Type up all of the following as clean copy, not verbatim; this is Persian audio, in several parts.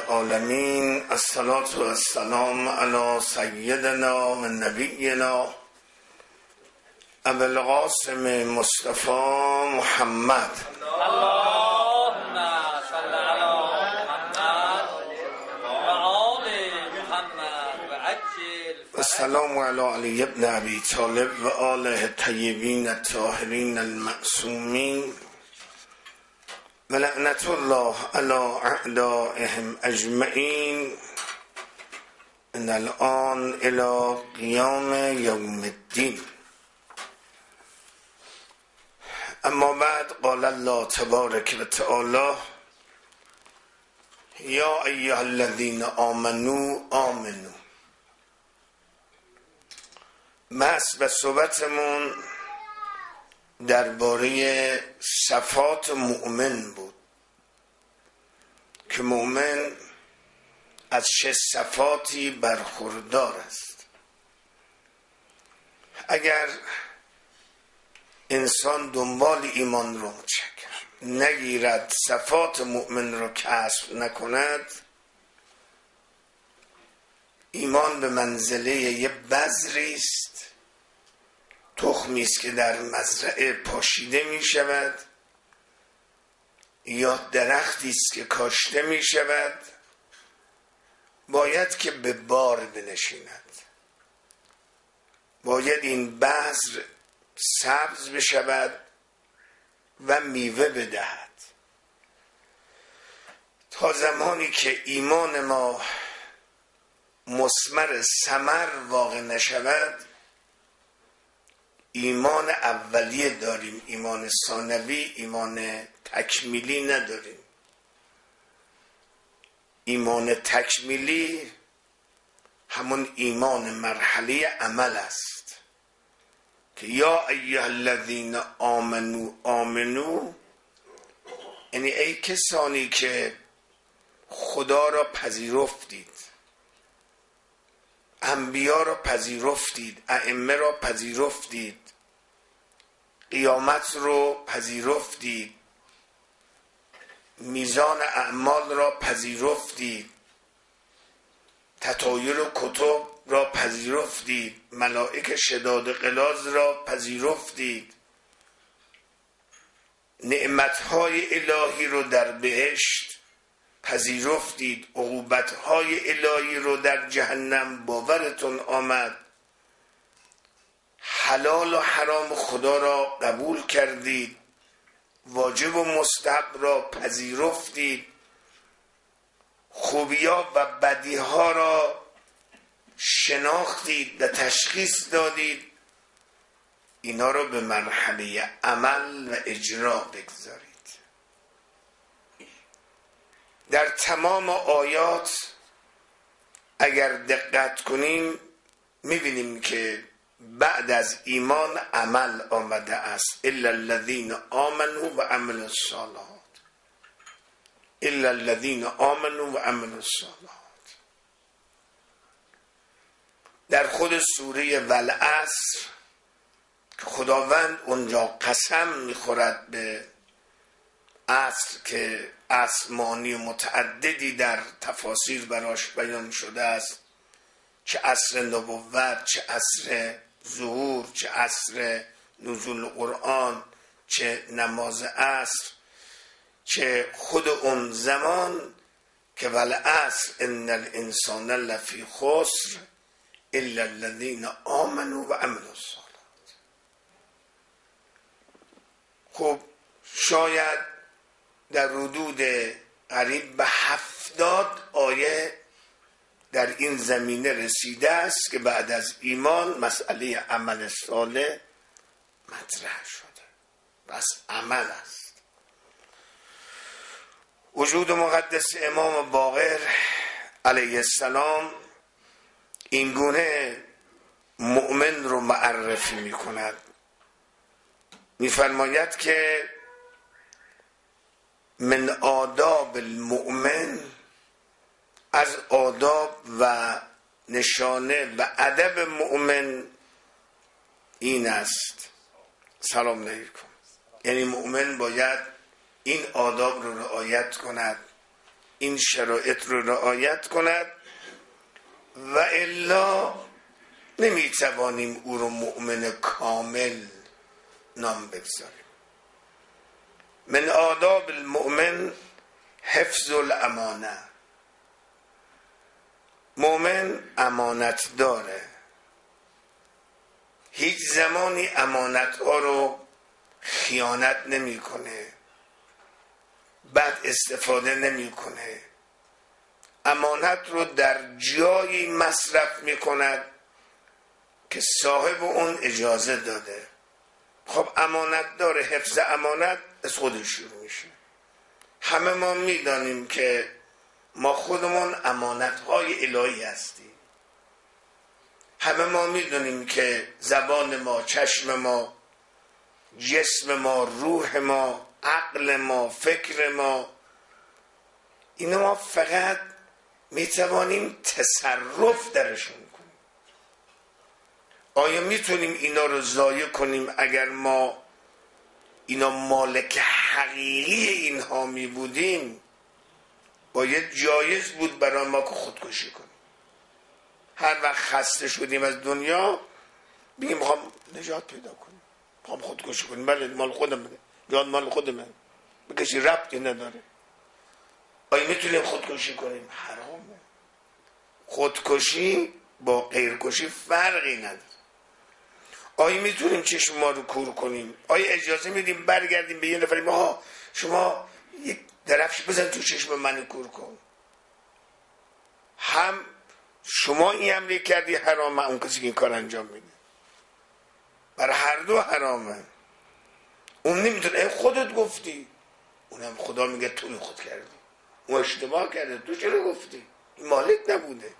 العالمین. الصلاة و السلام علی سیدنا و نبینا ابو القاسم مصطفی محمد. اللهم صل علی محمد و آل محمد و عجل. السلام علی علی ابن ابی طالب و آله الطیبین الطاهرین المعصومین و لعنت الله علی اعدائهم اجمعین من الان الی قیام یوم الدین. اما بعد، قال الله تبارک و تعالی: یا ایها الذین آمنو. بس به صحبتمون درباره صفات مؤمن بود که مؤمن از 6 صفاتی برخوردار است. اگر انسان دنبال ایمان رو نگیرد، صفات مؤمن رو کسب نکند، ایمان به منزله یه بذری است، تخمی است که در مزرعه پاشیده می شود، یا درختی است که کاشته می شود، باید که به بار بنشیند، باید این بذر سبز بشود و میوه بدهد. تا زمانی که ایمان ما مثمر ثمر واقع نشود، ایمان اولیه داریم، ایمان ثانوی، ایمان تکمیلی نداریم. ایمان تکمیلی همون ایمان مرحله عمل است که یا ایها الذین آمنو، یعنی ای کسانی که خدا را پذیرفتید، انبیا را پذیرفتید، ائمه را پذیرفتید، قیامت رو پذیرفتید، میزان اعمال را پذیرفتید، تطایر کتب را پذیرفتید، ملائک شداد غلاظ را پذیرفتید، نعمتهای الهی رو در بهشت پذیرفتید، عقوبتهای الهی رو در جهنم باورتون آمد، حلال و حرام خدا را قبول کردید، واجب و مستحب را پذیرفتید، خوبی‌ها و بدی‌ها را شناختید و تشخیص دادید. اینا رو به مرحله عمل و اجرا بگذارید. در تمام آیات اگر دقت کنیم می‌بینیم که بعد از ایمان عمل آمده است. الا الذین آمنوا و عملوا الصالحات، الا الذین آمنوا و عملوا الصالحات. در خود سوره والعصر که خداوند اونجا قسم میخورد به عصر که عصر معانی متعددی در تفاسیر براش بیان شده است، چه عصر نبوت، چه عصر ظهور، چه عصر نزول قرآن، چه نماز عصر، چه خود اون زمان که والعصر ان الانسان لفی خسر الا الذین آمنوا و عملوا الصالحات. خب شاید در حدود قریب به 70 آیه در این زمینه رسیده است که بعد از ایمان مسئله عمل صالح مطرح شده. بس عمل است. وجود مقدس امام باقر علیه السلام این گونه مؤمن رو معرفی می کند. می فرماید که من آداب المؤمن، از آداب و نشانه و ادب مؤمن این است. سلام علیکم. یعنی مؤمن باید این آداب رو رعایت کند این شرایط رو رعایت کند و الا نمیتوانیم او رو مؤمن کامل نام بگذاریم. من آداب المؤمن حفظ الامانه. مؤمن امانت داره، هیچ زمانی امانت ها رو خیانت نمیکنه، بد استفاده نمیکنه، امانت رو در جایی مصرف میکند که صاحب اون اجازه داده. خب امانت داره، حفظ امانت از خودش شروع میشه. همه ما میدانیم که ما خودمون امانت های الهی هستیم. همه ما میدونیم که زبان ما، چشم ما، جسم ما، روح ما، عقل ما، فکر ما، اینا ما فقط میتوانیم تصرف درشون کنیم. آیا میتونیم اینا رو ضایع کنیم؟ اگر ما اینا مالک حقیقی اینها می بودیم باید جایز بود برای ما که خودکشی کنیم. هر وقت خسته شدیم از دنیا بگیم میخوام نجات پیدا کنیم، میخوام خودکشی کنیم. بله مال خودمه، جان مال خودمه، به کسی ربطی نداره. آیا میتونیم خودکشی کنیم؟ حرامه. خودکشی با غیرکشی فرقی نداره. آیا میتونیم چشم ما رو کور کنیم؟ آیا اجازه میدیم برگردیم به یه نفری ما شما یک درفش بزن تو چشم من کور کن؟ هم شما این امری کردی حرامه، اون کسی که این کار انجام میده، برای هر دو حرامه. اون نمیتونه، خودت گفتی، اونم خدا میگه تو این خود کردی، اون اشتباه کرده، تو چرا گفتی؟ این مالک نبوده.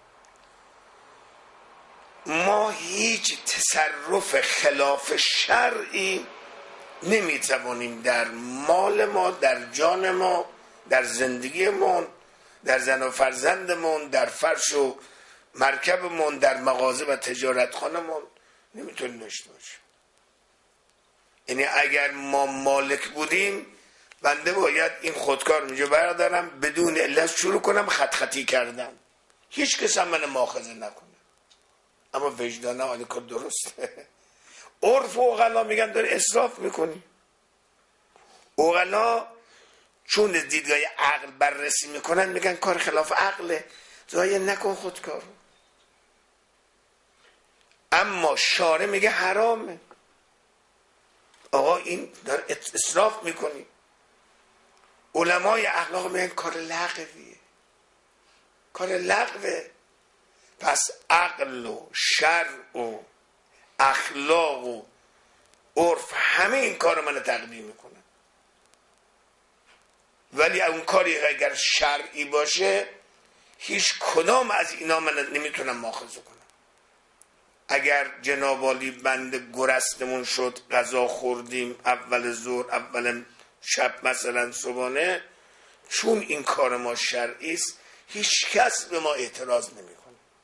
ما هیچ تصرف خلاف شرعی نمیتوانیم در مال ما، در جان ما، در زندگیمون، در زن و فرزندمون، در فرش و مرکبمون، در مغازه و تجارت خانمون نمیتونیم داشته باشیم. یعنی اگر ما مالک بودیم بنده باید این خودکار اونجا بردارم بدون علت شروع کنم خطی کردن، هیچ کس هم من مؤاخذه نکنه. اما وجدانه آنی کار درسته. عرف و عقلا میگن داره اسراف میکنی. عقلا چون دیدگاه عقل بررسی میکنن میگن کار خلاف عقله، ضایع نکن خودکارو. اما شارع میگه حرامه، آقا این داره اسراف میکنی. علمای اخلاق میگن کار لغویه، کار لغوه. پس عقل و شرع و اخلاق و عرف همه این کار من تقدیم میکنن. ولی اون کاری اگر شرعی باشه هیچ کدام از اینا من نمیتونم مؤاخذه کنم. اگر جناب عالی بنده گرسنمون شد، غذا خوردیم اول ظهر اول شب مثلا صبحانه، چون این کار ما شرعی است هیچ کس به ما اعتراض نمیکنه.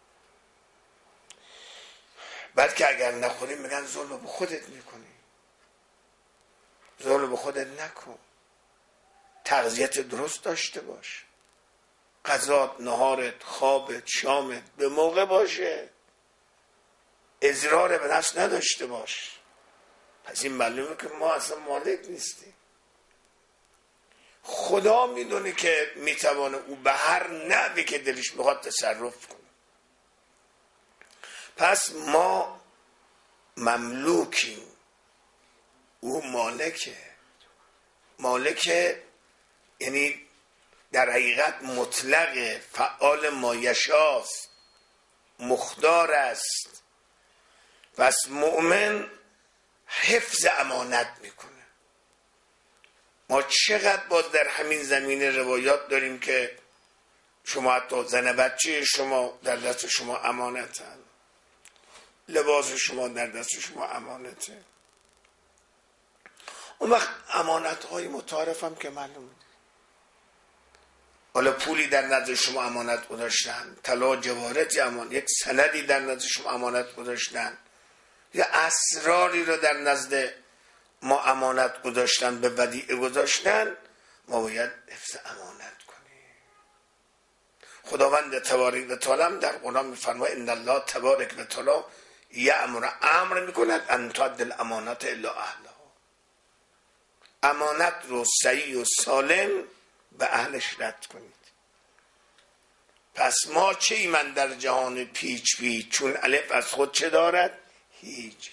بعد که اگر نخوریم میگن ظلم به خودت میکنی. ظلم به خودت نکن، تغذیت درست داشته باش، غذات، نهارت، خوابت، شامت به موقع باشه، اضرار به نفس نداشته باش. پس این معلومه که ما اصلا مالک نیستیم. خدا میدونه که میتوانه او به هر نحوی که دلش میخواد تصرف کنه. پس ما مملوکیم، او مالکه، یعنی در حقیقت مطلق، فعال ما یشاست، مختار است. پس مؤمن حفظ امانت میکنه. ما چقدر باز در همین زمینه روایات داریم که شما حتی زن بچه شما در دست شما امانتن، لباس شما در دست شما امانته. اون وقت امانت های متعارف هم که معلومه، حالا پولی در نزد شما امانت گذاشتن، طلا جواهرات امانت، یک سندی در نزد شما امانت گذاشتن، یا اسراری رو در نزد ما امانت گذاشتن، به ودیعه گذاشتن، ما باید حفظ امانت کنیم. خداوند تبارک و تعالی در قرآن میفرماید ان الله تبارک و تعالی امر میکند ان تؤدی الامانات الی اهلها، امانت رو صحیح و سالم به اهلش رد کنید. پس ما چه ایمن در جهان پیچ پیچ، چون الف از خود چه دارد؟ هیچ.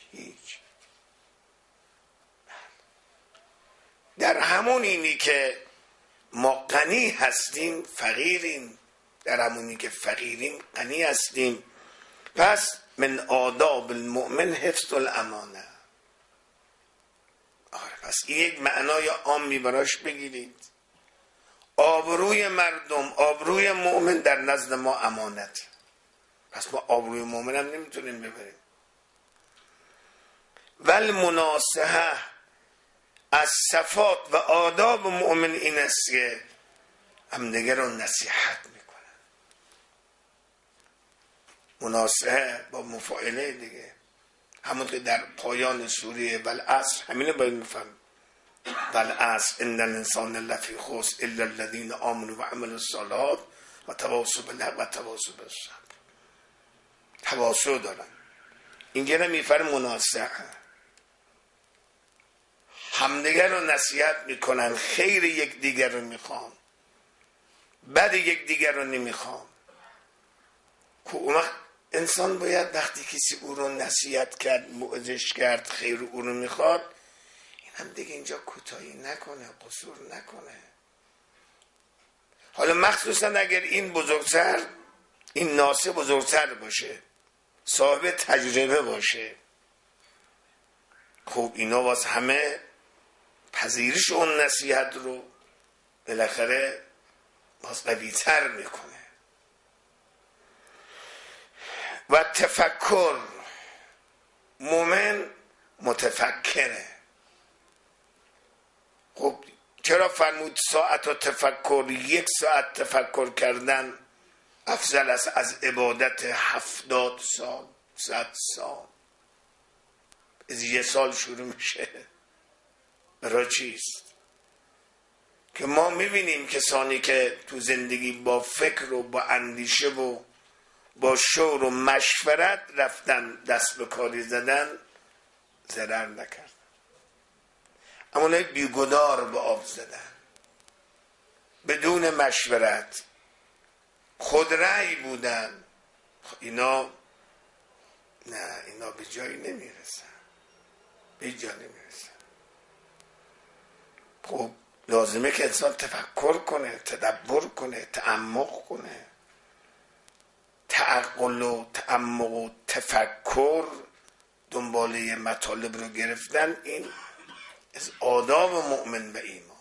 در همون اینی که ما غنی هستیم فقیریم، در همونی که فقیریم غنی هستیم. پس من آداب المؤمن حفظ الامانه. پس این یک معنای عامی براش بگیرید. آبروی مردم، آبروی مؤمن در نزد ما امانت. پس ما آبروی مؤمن هم نمیتونیم ببریم. والمناصحه، از صفات و آداب مؤمن این است که همدیگر رو نصیحت میکنن. مناصحه با مفاعله دیگه، همون که در پایان سوره والعصر همینه باید میفهم. والعصر ان الانسان لفی خسر الا الذین آمنوا و عملوا الصالحات و تواصوا بالحق و تواصوا بالصبر. تواصل دارن. اینجا میفرم مناصحه، همدیگر رو نصیحت میکنن، خیر یک دیگر رو میخوان، بد یک دیگر رو نمیخوان. انسان باید وقتی کسی او رو نصیحت کرد، موعظش کرد، خیر او رو میخواد، این هم دیگه اینجا کوتاهی نکنه، قصور نکنه. حالا مخصوصا اگر این بزرگتر، این ناصح بزرگتر باشه، صاحب تجربه باشه، خب اینا واسه همه پذیرش اون نصیحت رو بالاخره باز قوی‌تر میکنه. و تفکر، مومن متفکره. خب چرا فرمود ساعت و تفکر؟ 1 ساعت تفکر کردن افضل است از عبادت 70 سال 100 سال. از 1 سال شروع میشه. برای چیست؟ که ما میبینیم کسانی که تو زندگی با فکر و با اندیشه و با شور و مشورت رفتن دست به کاری زدن، ضرر نکردن. اما اونایی بیگدار به آب زدن، بدون مشورت، خود رأی بودن، اینا نه، اینا به جایی نمیرسن، به جا نمیرسن. خب لازمه که انسان تفکر کنه، تدبر کنه، تعمق کنه. تعقل و تعمق و تفکر، دنباله مطالب رو گرفتن، این از آداب مؤمن و ایمانه.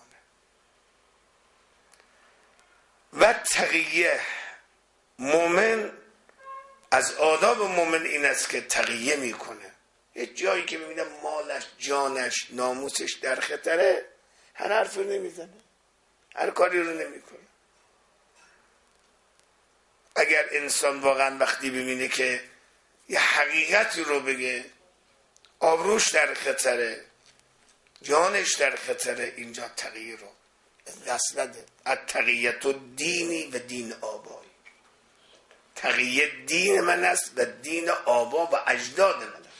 و تقیه، مؤمن از آداب مؤمن این است که تقیه میکنه. یه جایی که میبینه مالش، جانش، ناموسش در خطره، هر حرف رو نمیزنه، هر کاری رو نمیکنه. اگر انسان واقعا وقتی ببینه که یه حقیقتی رو بگه، آبروش در خطره، جانش در خطره، اینجا تقیه رو دست نده. التقیت دینی و دین آبایی. تقیه دین من است و دین آبا و اجداد من است.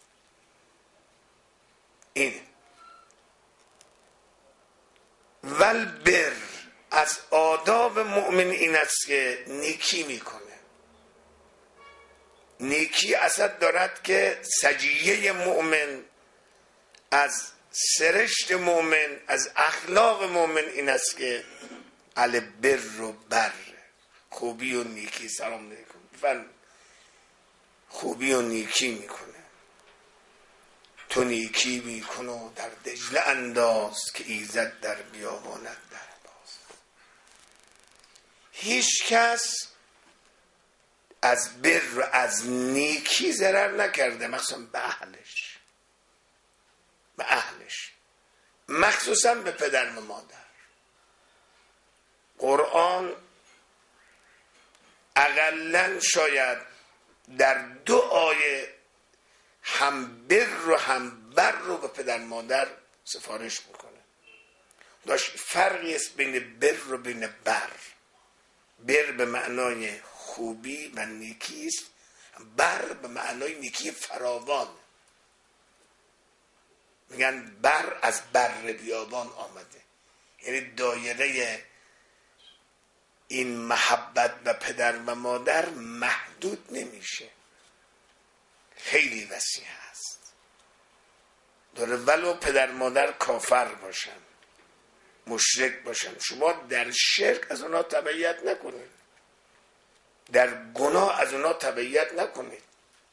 اینه. والبر، از آداب مؤمن این است که نیکی میکنه. نیکی اصد دارد که سجیه مؤمن، از سرشت مؤمن، از اخلاق مؤمن این است که البر و بر، خوبی و نیکی. سلام علیکم. خوبی و نیکی میکنه. تو نیکی میکن و در دجله انداز، که ایزد در بیابانت در باز. هیچ کس از بر و از نیکی ضرر نکرده، مخصوصا به اهلش، به اهلش، مخصوصا به پدر و مادر. قرآن اقلن شاید در 2 آیه هم بر و هم بر رو به پدر مادر سفارش میکنه. داشت فرقی است بین بر و بین بر. بر به معنای خوبی و نیکی است، بر به معنای نیکی فراوان. میگن بر از بر بیابان آمده، یعنی دایره این محبت و پدر و مادر محدود نمیشه، خیلی وسیع هست. داره ولو پدر مادر کافر باشن، مشرک باشن، شما در شرک از اونا تبعیت نکنید، در گناه از اونا تبعیت نکنید،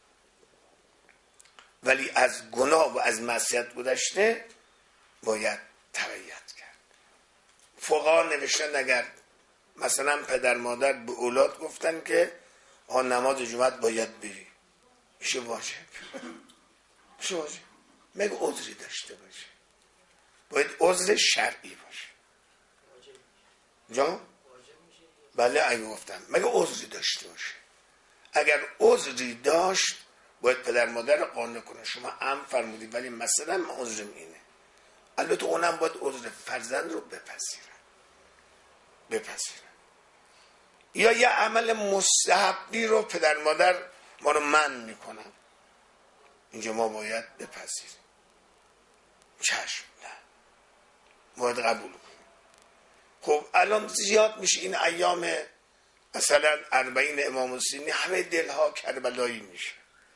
ولی از گناه و از معصیت گذشته باید تبعیت کرد. فقها نوشتن اگر مثلا پدر مادر به اولاد گفتن که نماز جمعه باید بری، میشه واجب، میشه واجب، مگه عذری داشته باشه، باید عذر شرعی باشه. جا؟ بله اگه گفتم مگه عذری داشته باشه، اگر عذری داشت باید پدر مادر قانع کنه. شما هم فرمودید ولی مثلا من عذرم اینه، البته اونم باید عذر فرزند رو بپذیرن. یا یه عمل مستحبی رو پدر مادر ما رو منع میکنن، اینجا ما باید بپذیریم، چشم نه، باید قبول کنیم. خب الان زیاد میشه این ایام مثلا 40 امام حسینی همه دلها کربلایی میشه،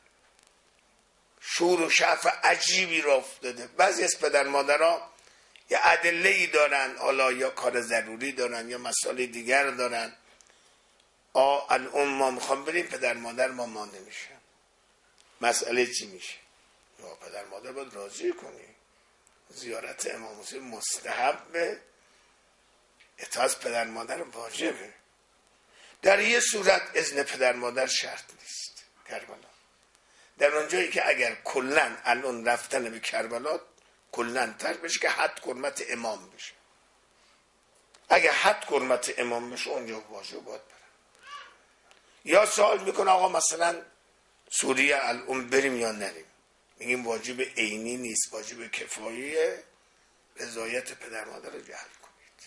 شور و شعف عجیبی را افتاده. بعضی از پدر مادرها یه ادله‌ای دارن، حالا یا کار ضروری دارن یا مسائل دیگر دارن، الان ما میخوام بریم، پدر مادر ما مانده میشن، مسئله چی میشه؟ یا پدر مادر باید راضی کنی، زیارت امام حسین مستحبه، اطاعت پدر مادر واجبه. در یه صورت اذن پدر مادر شرط نیست، کربلا، در اونجایی که اگر کلن الان رفتن به کربلا کلن تر بشه که حد حرمت امام بشه، اگر حد حرمت امام بشه اونجا واجب باید برن. یا سوال میکنه آقا مثلا سوریه الان بریم یا نریم، میگیم واجب عینی نیست، واجب کفاییه، رضایت پدر مادر رو جلب کنید.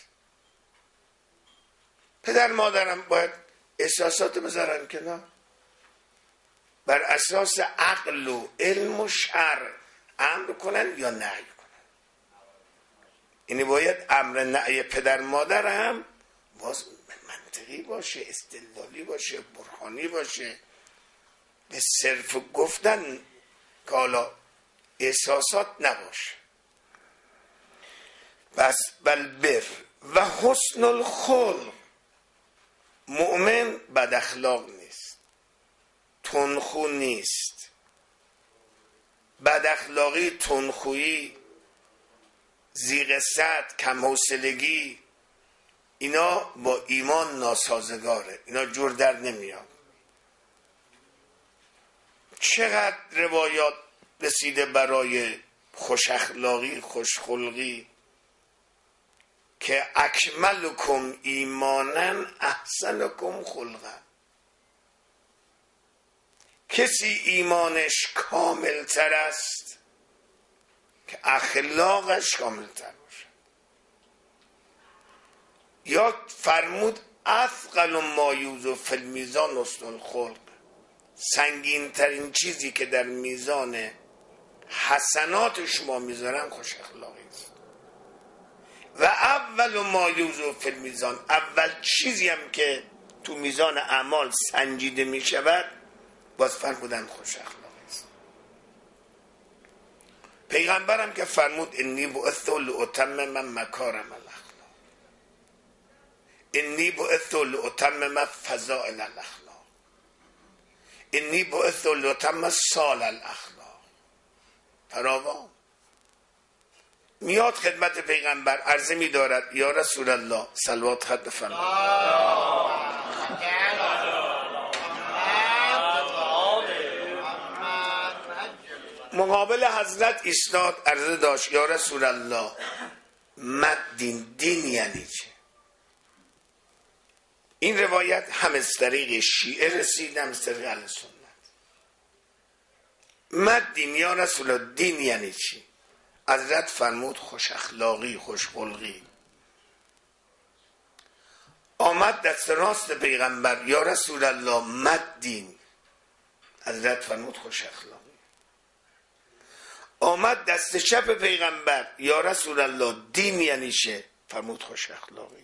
پدر مادرم باید احساسات بذارن کنار، بر اساس عقل و علم و شرع امر کنن یا نهی کنن. یعنی باید امر نهی پدر مادر هم باز منطقی باشه، استدلالی باشه، برهانی باشه، به صرف گفتن که حالا احساسات نباشه. بس بر و حسن الخلق، مؤمن بد اخلاق نیست، تندخو نیست. بد اخلاقی، تندخویی، ضیق صدر، کم حوصلگی، اینا با ایمان ناسازگاره، اینا جور در نمیاد. چقدر روایات رسیده برای خوش اخلاقی، خوش خلقی که اکملکم ایمانا احسنکم خلقا، کسی ایمانش کامل تر است که اخلاقش کامل تر باشه. یا فرمود اثقل ما یوضع فی المیزان حسن الخلق، سنگین ترین چیزی که در میزان حسنات شما میذارن خوش اخلاقی است. و اول ما یوضع فی المیزان، اول چیزی هم که تو میزان اعمال سنجیده میشود باز فرمودن خوش اخلاقی است. پیغمبرم که فرمود انی بعثت لاتمم مکارم الاخلاق، انی بعثت لاتمم فضائل الاخلاق، انی بعثت لاتمم صالح الاخلاق. فراوان میاد خدمت پیغمبر، عرضه می دارد یا رسول الله صلوات خط بفرمایید. مقابل حضرت ایستاد، عرضه داشت یا رسول الله مد دین یعنی چه؟ این روایت هم از طریق شیعه رسید هم از طریق اهل سنت. مد دین یا رسول الله دین یعنی چی؟ حضرت فرمود خوش اخلاقی، خوش خلقی. آمد دست راست پیغمبر یا رسول الله مد دین، حضرت فرمود خوش اخلاقی. آمد دست چپ پیغمبر یا رسول الله دین یعنی شه، فرمود خوش اخلاقی.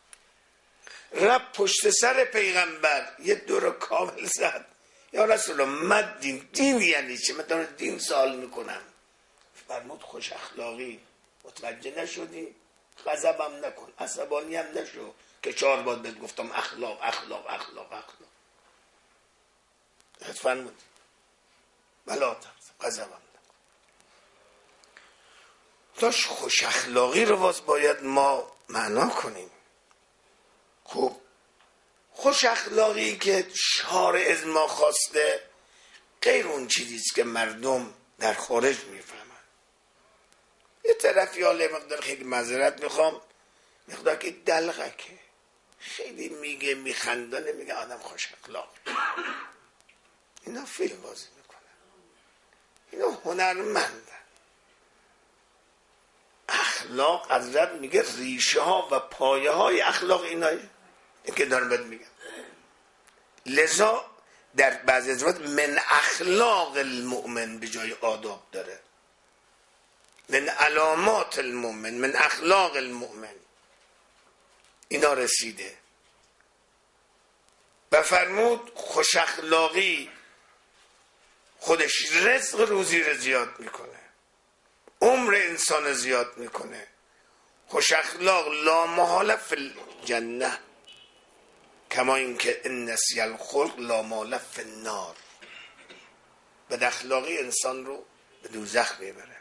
رب پشت سر پیغمبر یه دور کامل زد، یا رسول الله مد دین، دین یعنی چه؟ من دارم دین سوال میکنم. فرمود خوش اخلاقی. متوجه نشدی؟ غضبم نکن، عصبانی هم نشو که 4 بار بهت گفتم اخلاق اخلاق اخلاق اخلاق. فرمود بلا غضبم نکن. داشت خوش اخلاقی رو باید ما معنا کنیم. خب خوش اخلاقی که شارع از ما خواسته غیر اون چیزیست که مردم در خارج میفهمن. یه طرفی حالا مقدار خیلی معذرت میخوام، مقدار که دلغکه، خیلی میگه میخندانه، میگه آدم خوش اخلاق. اینا فیلم بازی میکنن، اینا هنرمندن. اخلاق حضرت میگه ریشه ها و پایه های اخلاق اینایه، این که دارم بهت میگم. لذا در بعضی از وقت من اخلاق المؤمن به جای آداب داره، من علامات المؤمن، من اخلاق المؤمن، اینا رسیده. و فرمود خوش اخلاقی خودش رزق روزی رو زیاد میکنه، عمر انسان زیاد میکنه. خوش اخلاق لا محاله فی الجنه، کما اینکه ان نسی الخلق لا محاله فی النار. بد اخلاقی انسان رو به دوزخ میبره.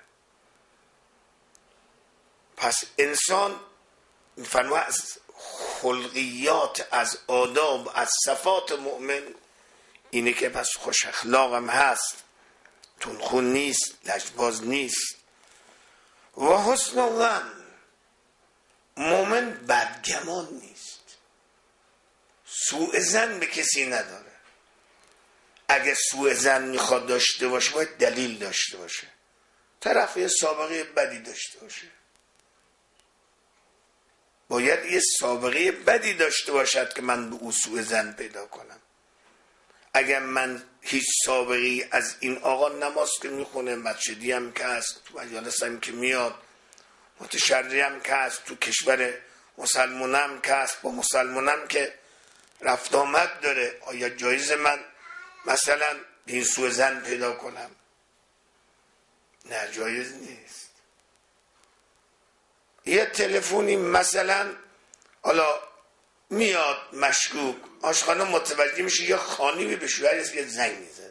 پس انسان میفرماید از خلقیات، از آداب، از صفات مؤمن اینه که پس خوش اخلاق هم هست، تندخون نیست، لجباز نیست. و حسن الظن، مؤمن بدگمان نیست، سوء ظن به کسی نداره. اگه سوء ظن میخواد داشته باشه باید دلیل داشته باشه، طرف یه سابقه بدی داشته باشه، باید یه سابقه بدی داشته باشد که من به او سوء ظن پیدا کنم. اگر من هیچ سابقه از این آقا نماز که میخونه، مسجدی هم که هست، تو مجالس هم که میاد، متشرعی هم که هست، تو کشور مسلمان هم که هست، با مسلمان هم که رفت آمد داره، آیا جایز من مثلا این سوء ظن پیدا کنم؟ نه، جایز نیست. یه تلفنی مثلا حالا میاد مشکوک، آشخانه متوجه میشه یا خانمی به شوهرش یه زنگ میزده،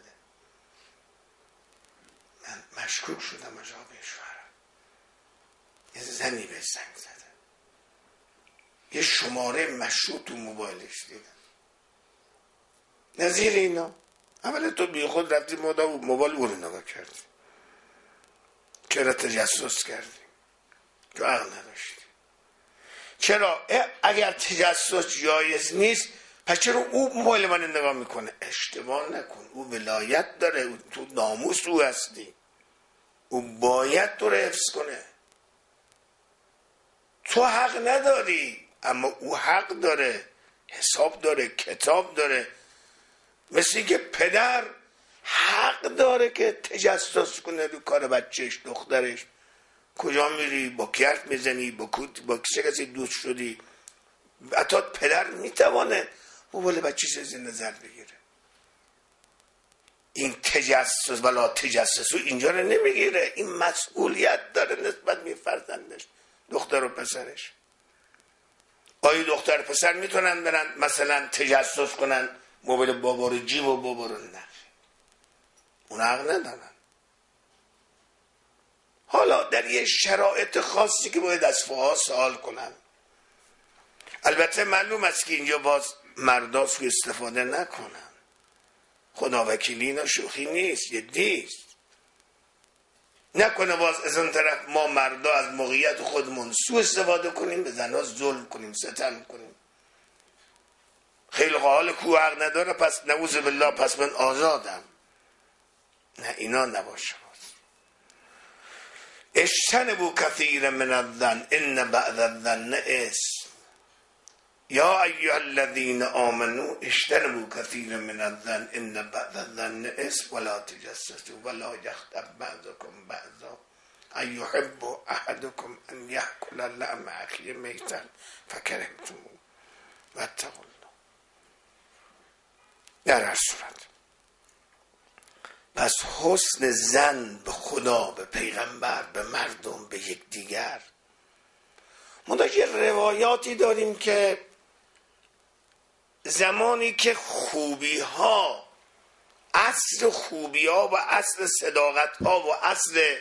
من مشکوک شدم از آقای شوهرم، یه زنی به زنگ زده، یه شماره مشروط تو موبایلش دیدم. نظیر اینا اولا تو بی خود رفتی موبایل او رو نگاه کردی، چرا تجسس کردی؟ تو عقل نداشتی. چرا؟ اگر تجسس جایز نیست پس چرا او موبایل من نگاه میکنه؟ اشتباه نکن، او ولایت داره، تو ناموس او هستی، او باید تو رو حفظ کنه. تو حق نداری اما او حق داره، حساب داره، کتاب داره. مثل که پدر حق داره که تجسس کنه رو کار بچهش، دخترش. کجا میری؟ با کی حرف میزنی؟ با چه کسی دوست شدی؟ حتی پدر میتوانه موبایل بچه‌ش از نظر بگیره. این تجسس ولا تجسس اینجا رو نمیگیره، این مسئولیت داره نسبت به فرزندش، دختر و پسرش. آیا دختر پسر میتونن برن مثلا تجسس کنن موبایل بابا رو، جیب و بابا رو؟ نه، اون حق ندارن. حالا در یه شرایط خاصی که باید از فقها سوال کنن. البته معلوم است که اینجا باز مردا سوء استفاده نکنن، خدا وکیلی اینا شوخی نیست، جدیست. نکنه باز از اون طرف ما مردا از موقعیت خودمون سوء استفاده کنیم، به زنها ظلم کنیم، ستم کنیم. خیلی حال کو حق نداره پس نعوذ بالله پس من آزادم. نه، اینا نباشه. اجتنبوا کثیر من الظن ان بعض الظن اسم. یا ایها الذین آمنوا اجتنبوا کثیرا من الظن ان بعض الظن اثم ولا تجسسوا ولا یغتب بعضکم بعضا ایحب احدکم ان یأکل لحم اخیه میتا فکرهتموه واتقوا الله. در هر صورت پس حسن ظن به خدا، به پیغمبر، به مردم، به یکدیگر. ما یه روایاتی داریم که زمانی که خوبی ها، اصل خوبی ها و اصل صداقت ها و اصل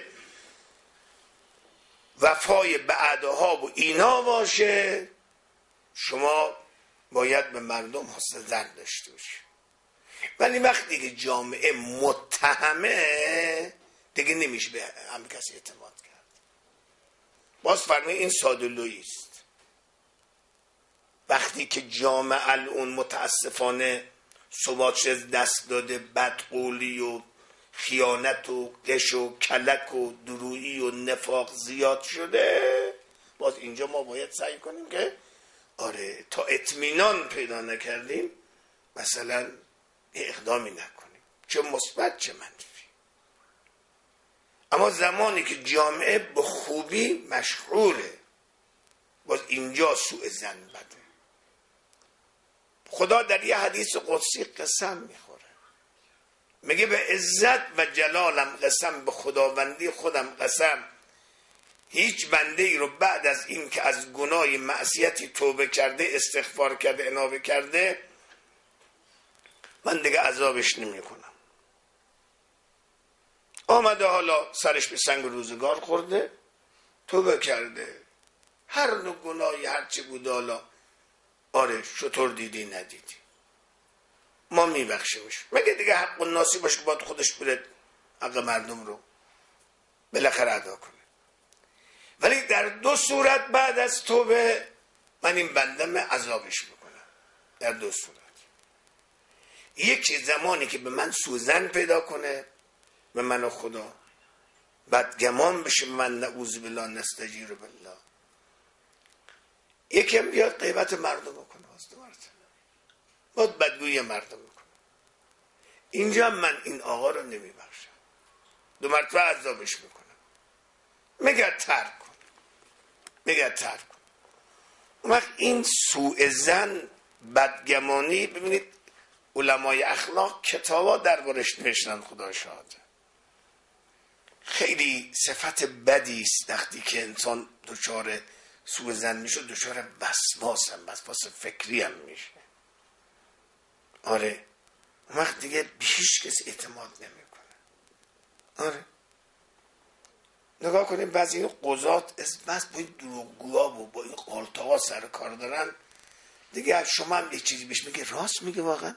وفای بعدها و اینا باشه، شما باید به مردم حسن ظن داشته باشید. ولی وقتی که جامعه متهمه دیگه نمیشه به هم کسی اعتماد کرد. باز فرمایید این ساده‌لویی است. وقتی که جامعه الان متاسفانه ثباتش دست داده، بدقولی و خیانت و غش و کلک و درویی و نفاق زیاد شده، باز اینجا ما باید سعی کنیم که آره تا اطمینان پیدا نکردیم مثلا اقدامی نکنیم، چه مثبت چه منفی. اما زمانی که جامعه به خوبی مشغوله، باز اینجا سوء ظن بده. خدا در یه حدیث قدسی قسم میخوره، میگه به عزت و جلالم قسم، به خداوندی خودم قسم، هیچ بنده ای رو بعد از این که از گناه معصیتی توبه کرده، استغفار کرده، انابه کرده، من دیگه عذابش نمی کنم. آمده حالا سرش به سنگ روزگار خورده، توبه کرده، هر نوع گناهی هرچی بود حالا آره شطور دیدی ندیدی، ما میبخشیمش. مگه دیگه حق الناسی باشه که باید خودش بره حق مردم رو بالاخره ادا کنه؟ ولی در دو صورت بعد از توبه من این بندم عذابش میکنم. در دو صورت، یکی زمانی که به من سوزن پیدا کنه، به من و خدا بدگمان بشه، من نعوذ بالله نستجیر بالله. یکی هم بیاد غیبت مردم بکنه، باید بدگویی مردم بکنه. اینجا من این آقا رو نمیبخشم، دو مرتبه عذابش میکنم. میگه ترک کن، میگه ترک کن. اون وقت این سوء ظن، بدگمانی، ببینید علمای اخلاق کتابا دربارش نوشتن، خدا شاهده. خیلی صفت بدی است وقتی که انسان دچار سوء ظن میشه، دچار وسواس هم، وسواس فکری هم میشه. آره اون وقت دیگه به هیچ کس اعتماد نمیکنه. آره نگاه کنیم بعضی این قضات بس با این دروغگوها و با این قالتاها سر کار دارن، دیگه شما هم یه چیزی بهش میگه راست میگه واقعا.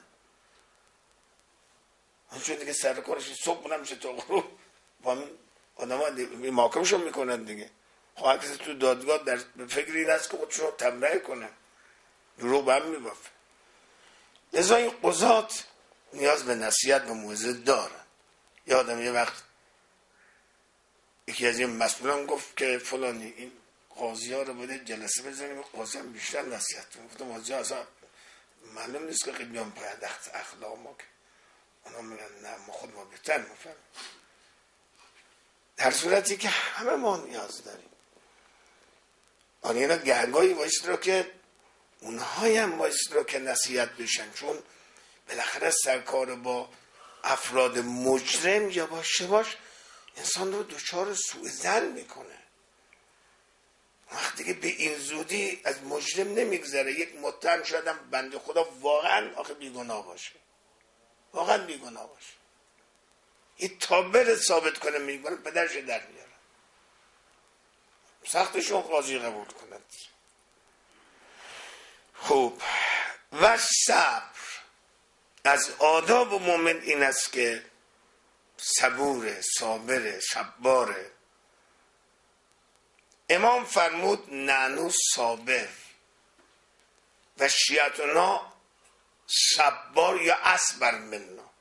چون دیگه سر کارش صبح بلند میشه تا غروب با این آدم ها محاکمشون میکنن دیگه. خواهر کسی تو دادگاه در فکر این است که خودشون تمرین کنه، دروغ به هم میبافه. لذا این قضات نیاز به نصیحت و موعظه دارن. یادم یه وقت یکی از این مسئولان گفت که فلانی این قاضی ها رو باید جلسه بزنیم، قاضی هم بیشتر نصیحت کنیم. گفتم قاضی ها اصلا معلوم نیست که خیلی هم باید اخلاق ما که اونا میگن نه ما خود ما بهتر میفهمیم. در صورتی که همه ما نیاز داریم. آن اینا گهگاهی بایست رو که اونهایی هم بایست رو که نصیحت بشن، چون بالاخره سرکار با افراد مجرم یا باش انسان رو دچار سوء ظن میکنه. وقتی که به این زودی از مجرم نمیگذره، یک متهم شدم بنده خدا واقعا آخه بیگناه باشه، واقعا بیگناه باشه، این تابر ثابت کنه میگونه پدرش در میاره، سختشون قاضی قبول کند. خوب و صبر، از آداب مومن این است که صبور، صابر، صبار. امام فرمود نحن صابر و شیعتنا صبار یا اصبر منا.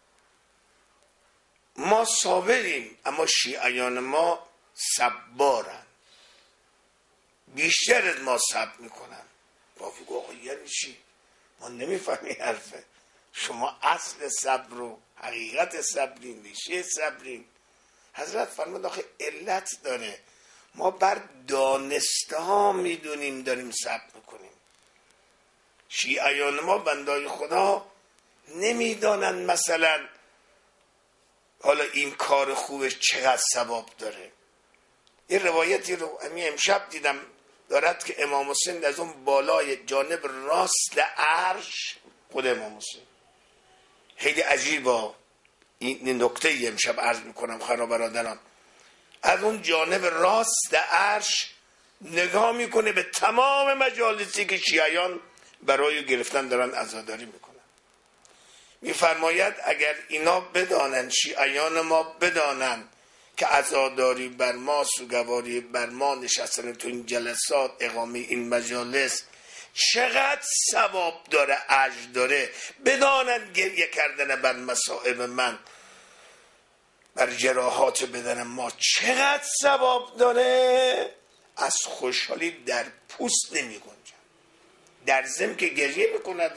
ما صابریم اما شیعیان ما صبارن، بیشتر از ما صبر میکنن. بابا گفت آقا یعنی چی؟ ما نمیفهمی حرفه. شما اصل صبر رو، حقیقت صبرین، ریشه صبرین. حضرت فرمود آخه علت داره، ما بر دانسته ها میدونیم داریم صبر میکنیم. شیعیان ما بندای خدا نمیدانن مثلا حالا این کار خوبش چقدر ثواب داره. یه روایتی رو همین امشب دیدم دارد که امام حسین از اون بالای جانب راست عرش، خود امام حسین خیلی عجیبا، این نکته امشب عرض میکنم خرا برادران، از اون جانب راست عرش نگاه میکنه به تمام مجالسی که شیعیان برای گرفتن دارن عزاداری میکنن. میفرماید اگر اینا بدانن، شیعیان ما بدانن که عزاداری بر ما، سوگواری بر ما، نشستن تو این جلسات، اقامه این مجالس چقدر ثواب داره، اجر داره، بدانن گریه کردن بر مصائب من، بر جراحات بدن ما چقدر ثواب داره، از خوشحالی در پوست نمی گنجن. در ضمن که گریه میکند،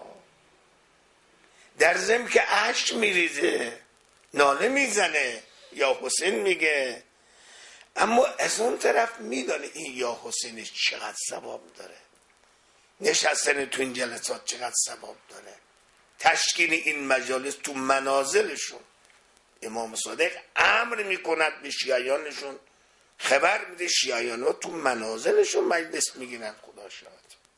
در ضمن که اشک میریزه، ناله میزنه، یا حسین میگه، اما از اون طرف میدانه این یا حسینش چقدر ثواب داره، نشستن تو این جلسات چقدر ثواب داره، تشکیل این مجالس تو منازلشون. امام صادق امر میکند به شیعیانشون، خبر میده شیعیان ها تو منازلشون مجلس میگیرن. خدا شاهد.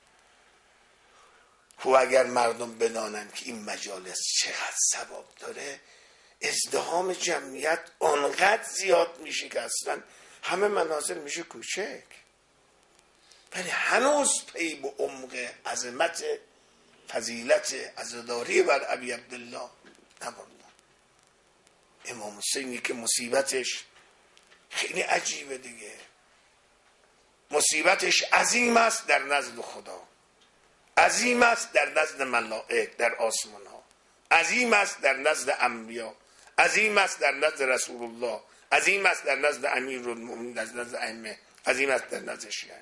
خب اگر مردم بدانن که این مجالس چقدر ثواب داره، ازدحام جمعیت آنقدر زیاد میشه که اصلا همه منازل میشه کوچک، ولی هنوز پی به عمق عظمت فضیلت عزاداری بر ابی عبدالله نماندن. امام حسینی که مصیبتش خیلی عجیبه دیگه، مصیبتش عظیم است در نزد خدا، عظیم است در نزد ملائک در آسمان ها، عظیم است در نزد انبیا، عظیم است در نزد رسول الله، عظیم است در نزد امیرالمومنین، در نزد ائمه، عظیم است در نزد شیعه.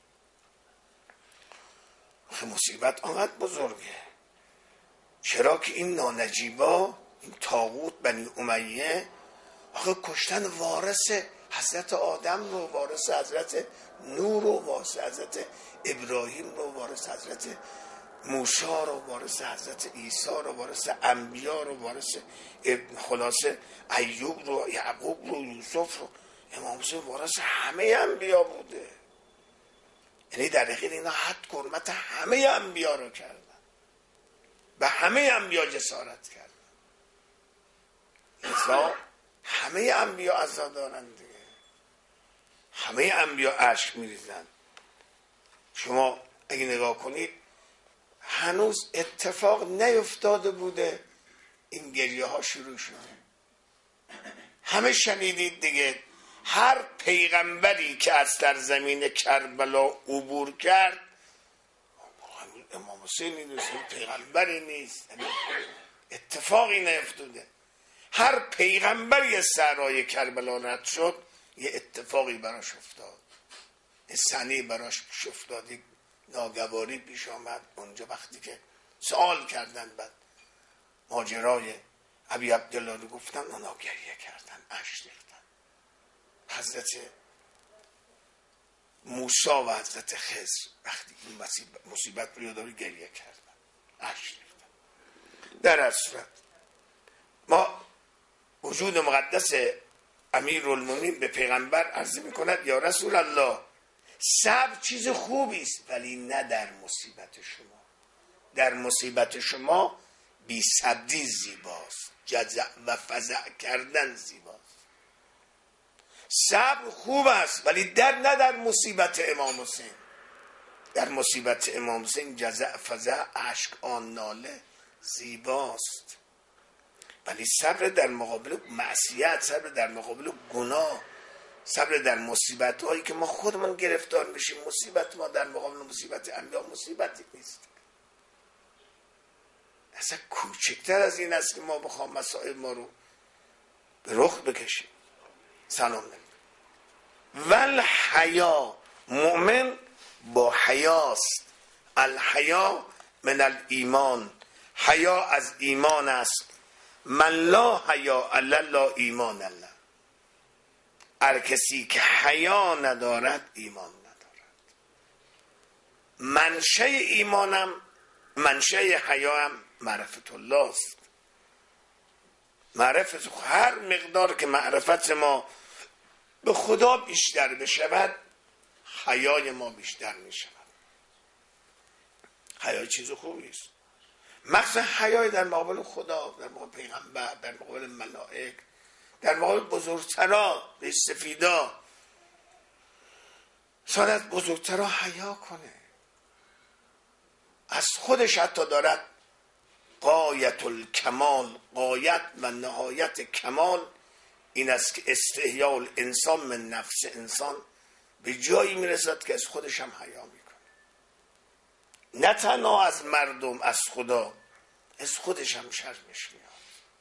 مصیبت آنقدر بزرگه. چرا که این نانجیبا، این طاغوت بنی امیه، آخه کشتن وارث حضرت آدم رو، وارث حضرت نور رو، وارث حضرت ابراهیم رو، وارث حضرت موسی رو، وارث حضرت عیسی رو، وارث انبیا رو، وارث خلاصه ایوب رو، یعقوب رو، یوسف رو. امام حسین وارث همه انبیا بوده، یعنی در حقیقت اینا حد حرمت همه انبیا رو کردن، به همه انبیا جسارت کردن. لذا همه انبیا عزادارن دیگه، همه انبیا اشک میریزن. شما اگه نگاه کنید هنوز اتفاق نیفتاده بوده این گریه ها شروع شده. همه شنیدید دیگه، هر پیغمبری که از سرزمین کربلا عبور کرد، امام حسینی نیست، پیغمبری نیست، اتفاقی نیفتاده. هر پیغمبری از صحرای کربلا رد شد یه اتفاقی براش افتاد، صحنه براش پیش افتاد، ناگواری پیش آمد. اونجا وقتی که سوال کردن بعد ماجرای ابی عبدالله رو گفتن، اونا گریه کردن، اشک ریختن. حضرت موسی و حضرت خضر وقتی این مصیبت رو یادآوری گریه کردن، اشک ریختن. در هر صورت ما وجود مقدس امیرالمومنین به پیغمبر عرض میکند یا رسول الله، صبر چیز خوبی است ولی نه در مصیبت شما. در مصیبت شما بی صبری زیباست، جزع و فزع کردن زیباست. صبر خوب است ولی نه در مصیبت امام حسین. در مصیبت امام حسین جزع فزع، اشک آن ناله زیباست، ولی صبر در مقابل معصیت، صبر در مقابل گناه، صبر در مصیبت هایی که ما خودمون گرفتار میشیم. مصیبت ما در مقابل مصیبت انبیا مصیبتی نیست، اصلا کوچکتر از این است که ما بخوام مسائل ما رو به رخ بکشیم. سلام نمید ول حیا، مؤمن با حیاست، الحیا من الایمان، حیا از ایمان است. من لا حیا الله ایمان الله، هر کسی که حیا ندارد ایمان ندارد. منشأ ایمانم، منشأ حیاام معرفت الله است. معرفت، هر مقدار که معرفت ما به خدا بیشتر بشود حیای ما بیشتر می شود. حیا چیز خوبی است، مخصوصا حیای در مقابل خدا، در مقابل پیغمبر، در مقابل ملائک، در مقابل بزرگترا، به سفیدا. شاید از بزرگترا حیا کنه، از خودش حتی دارد غایت الکمال، غایت و نهایت کمال این است که استحیاء الانسان من نفس انسان به جایی میرسد که از خودش هم حیا میکنه، نه تنها از مردم، از خدا، از خودش هم شرمش میاد.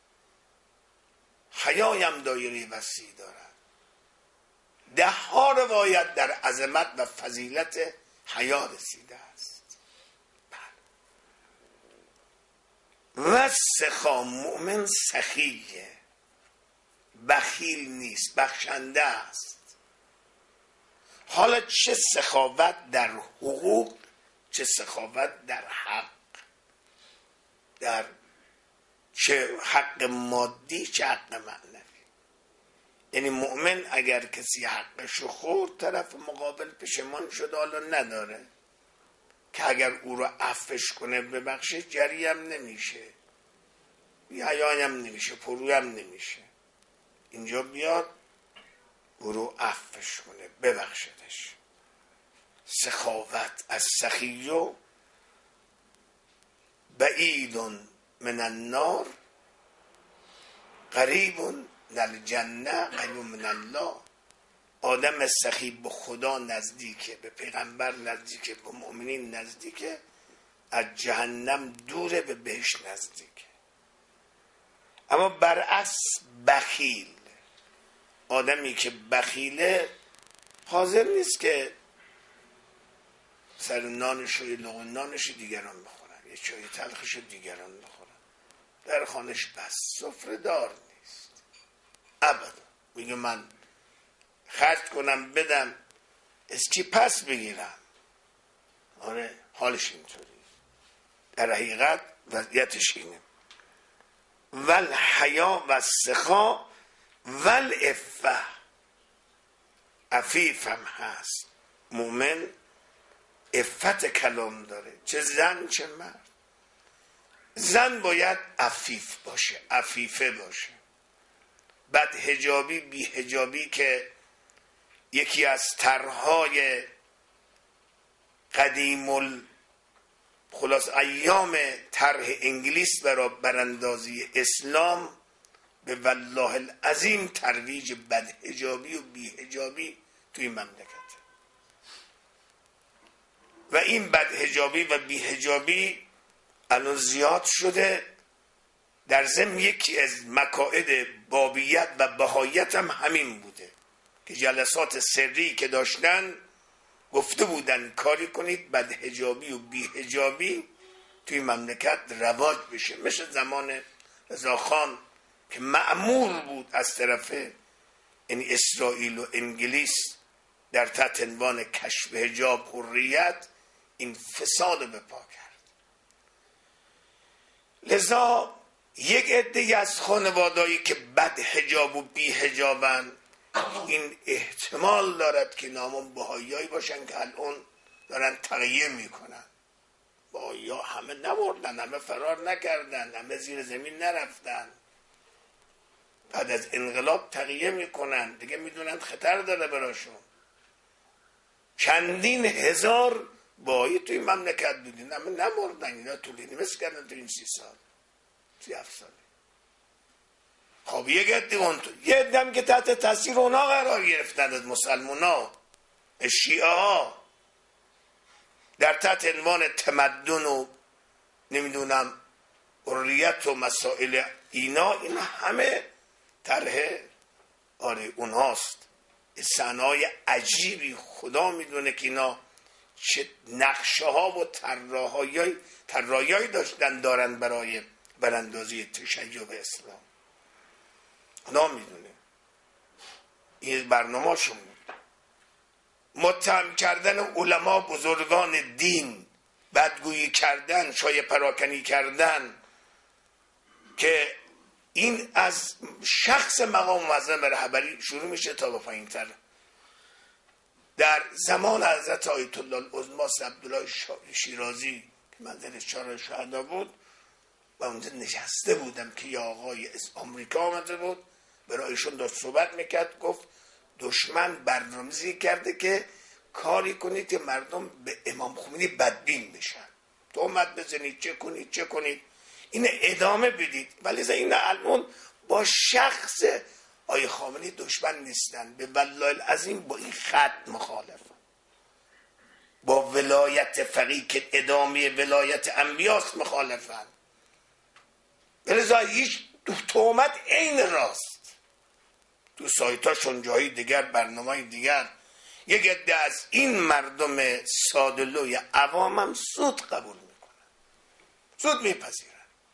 حیای هم دایره وسیع دارد. 10 روایت در عظمت و فضیلت حیا رسیده است. و سخا، مؤمن سخیه، بخیل نیست، بخشنده است. حالا چه سخاوت در حقوق، چه سخاوت در حق، در چه حق مادی چه حق معنوی. یعنی مؤمن اگر کسی حقشو خورد، طرف مقابل پشیمان شد، حالا نداره که اگر او رو عفوش کنه ببخشه، جری هم نمیشه، حیایی هم نمیشه، پروی هم نمیشه. اینجا بیاد او رو عفوش کنه، ببخشدش. سخاوت از سخیو بعید من النار قریب من الجنه قریب من الله. آدم سخی به خدا نزدیکه، به پیغمبر نزدیکه، به مؤمنین نزدیکه، از جهنم دوره، به بهشت نزدیکه. اما برعکس بخیل، آدمی که بخیله حاضر نیست که سر نانش و لقمه نانش دیگران بخورن، یه چای تلخش دیگران بخورن، در خانش بس سفره دار نیست ابدا. میگه من خرج کنم بدم، از کی پس بگیرم؟ آره، حالش اینطوری. در حقیقت وضعیتش اینه. ول حیا و سخا ول افه، عفیف هم هست. مومن عفت کلام داره، چه زن چه مرد. زن باید عفیف باشه، عفیفه باشه. بد حجابی، بی حجابی که یکی از طرحهای قدیم خلاص ایام طرح انگلیس برای براندازی اسلام، به والله العظیم ترویج بد حجابی و بی حجابی توی مملکت. و این بد حجابی و بی حجابی الان زیاد شده. در ضمن یکی از مقاعد بابیت و بهایت هم همین بوده که جلسات سری که داشتن گفته بودن کاری کنید بد حجابی و بی حجابی توی مملکت رواج بشه، مثل زمان رضاخان که مأمور بود از طرف یعنی اسرائیل و انگلیس در تحت عنوان کشف حجاب حریت این فساد به پا کرد. لذا یک عده از خانوادهایی که بد حجاب و بی حجابن، این احتمال دارد که نامون بهاییایی باشن که الان دارن تغییر میکنن. بهایی ها همه نمردن، همه فرار نکردن، همه زیر زمین نرفتن، بعد از انقلاب تغییر میکنن دیگه، میدونن خطر داره براشون. چندین هزار بهایی توی مملکت بودین، همه نمردن، اینا طولینی مثل کردن تو این 30 سال 37 سال. خب یک عده که تحت تاثیر اونا قرار گرفتن، از مسلمان ها، شیعه ها، در تحت عنوان تمدن و نمیدونم حریت و مسائل اینا همه طرح آره اونهاست. صحنه‌های عجیبی خدا میدونه که اینا چه نقشه ها و طراحی‌هایی دارن برای براندازی تشیع و اسلام. خدا میدونه. این برنامه شون بود. متهم کردن علما بزرگان دین، بدگویی کردن، شایعه پراکنی کردن، که این از شخص مقام معظم رهبری شروع میشه تا به پایین‌تر. در زمان حضرت آیت الله العظمی عبدالله شیرازی که منزل چهار شهدا بود و اونجا نشسته بودم که یه آقای از آمریکا آمده بود، برای ایشون داشت صحبت میکرد. گفت دشمن برنامه‌ریزی کرده که کاری کنید که مردم به امام خمینی بدبین بشن، تهمت بزنید، چه کنید، این ادامه بدید. ولی این الان با شخص آیه خامنه‌ای دشمن نیستن، به والله العظیم با این خط مخالف، با ولایت فقیه که ادامه ولایت انبیاست مخالفن. لذا هیچ تهمت عین راست. تو سایتاشون جایی دیگر، برنامه‌های دیگر، یک عده از این مردم ساده‌لوی عوام هم سود قبول میکنن، سود میپذیرن.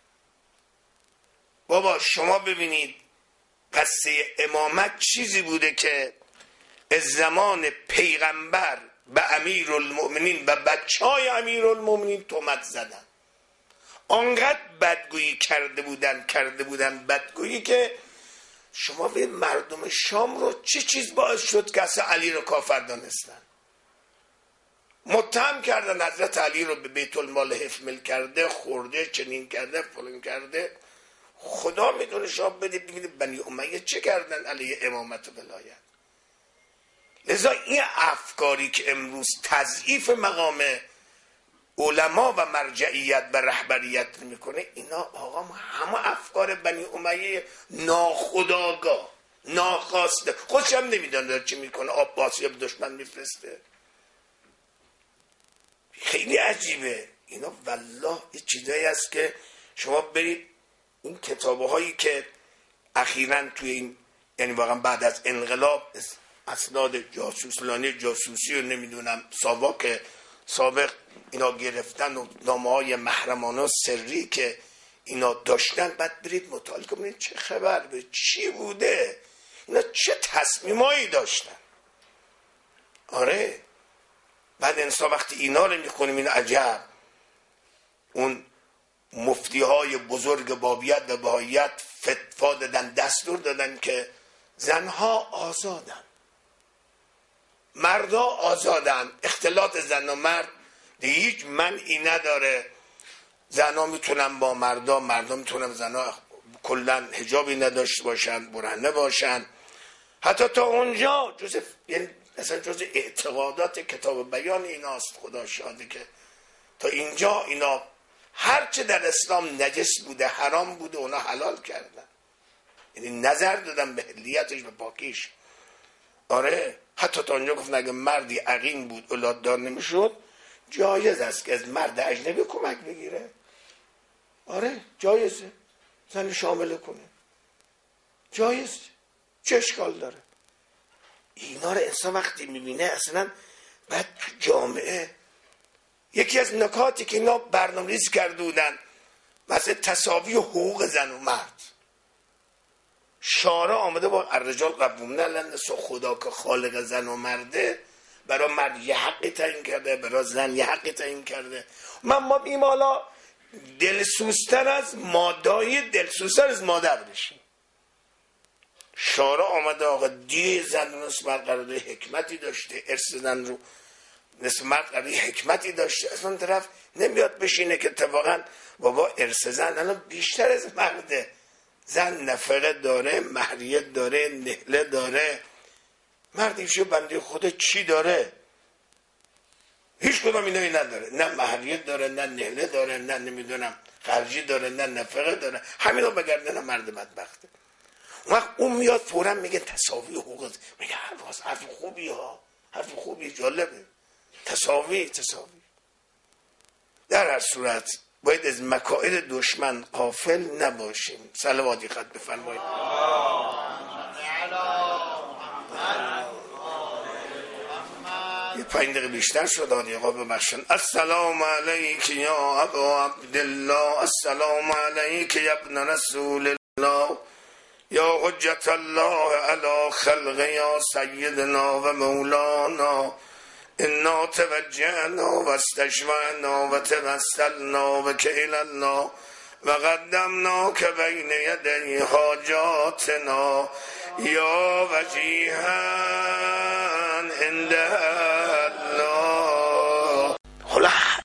بابا شما ببینید قصه امامت چیزی بوده که از زمان پیغمبر به امیرالمؤمنین و بچهای امیرالمؤمنین تهمت زدن. آنقدر بدگویی کرده بودن بدگویی که شما به مردم شام رو چه چیز باعث شد که اصلا علی رو کافر دانستن؟ متهم کردن حضرت علی رو به بیت المال حفظ کرده، خورده، چنین کرده، فلان کرده. خدا میدونه. شما ببینید بنی امیه چه کردن علیه امامت و ولایت. لذا این افکاری که امروز تضعیف مقام علما و مرجعیت و رهبریت میکنه، اینا آقا همه افکار بنی امیه ناخودآگاه، ناخواسته، خودش هم نمیدونه چی میکنه. آب باسی به دشمن میفرسته. خیلی عجیبه اینا. والله این چیزایی هست که شما برید این کتابه هایی که اخیراً توی این، یعنی واقعا بعد از انقلاب، اسناد جاسوسی و نمیدونم سابق اینا گرفتن و نامه های محرمانه و سری که اینا داشتن، بعد برید مطالعه کنید چه خبر به چی بوده، اینا چه تصمیمایی داشتن. آره بعد انسان وقتی اینا رو میخونیم این عجب. اون مفتی های بزرگ بابیت و بهاییت فتوا دادن، دستور دادن که زنها آزادن، مردا آزادن، اختلاط زن و مرد دیگه هیچ منعی نداره. زنها میتونن با مردا میتونن زنها کلا حجابی نداشته باشن، برهنه باشن. حتی تا اونجا یعنی مثلا جز اعتقادات کتاب بیان ایناست. خدا شاهده که تا اینجا اینا هرچه در اسلام نجس بوده، حرام بوده، اونا حلال کردن، یعنی نظر دادن به حلیتش، به پاکیش. آره حتی تا اونجا گفتن اگه مردی عقیم بود اولاد دار نمیشد، جایز است که از مرد اجنبی کمک بگیره. آره جایزه، زن شامل کنه، جایزه، چه اشکال داره؟ اینا رو انسان وقتی میبینه اصلا بعد جامعه. یکی از نکاتی که اینا برنامه‌ریزی کرده بودن مثل تساوی حقوق زن و مرد، شارع آمده با الرجال قوامون علی النساء، خدا که خالق زن و مرده برای مرد یه حقی تعیین کرده، برای زن یه حقی تعیین کرده. ما این حالا دلسوزتر از مادر بشیم. شارع آمده آقا دیه زن رو نصف مرد قرار ده، حکمتی داشته، ارث زن رو نصف مرد قرار ده حکمتی داشته. از اون طرف نمیاد بشینه که اتفاقا بابا ارث زن الان بیشتر از مرده، زن نفقه داره، مهریه داره، نهله داره. مرد ایشو بنده خود چی داره؟ هیچ کدام اینایی نداره، نه مهریه داره، نه نهله داره، نه نمیدونم خرجی داره، نه نفقه داره. همینا بگردن مرد بدبخته. اون وقت اون میاد فوراً میگه تساوی حقوق. میگه حرف خوبی ها، حرف خوبی، جالبه. تساوی. در هر صورت باید از مکائد دشمن غافل نباشیم. صلواتی خط بفرمایید. یه 5 دقیقه بیشتر شد آقا ببخشن. السلام علیک یا ابا عبدالله، السلام علیک یا ابن رسول الله، یا حجت الله علی خلق، یا سیدنا و مولانا، انا توجهنا و استشفعنا و توسلنا و کیلنا و قدمنا که بین یدی حاجاتنا یا وجیها عند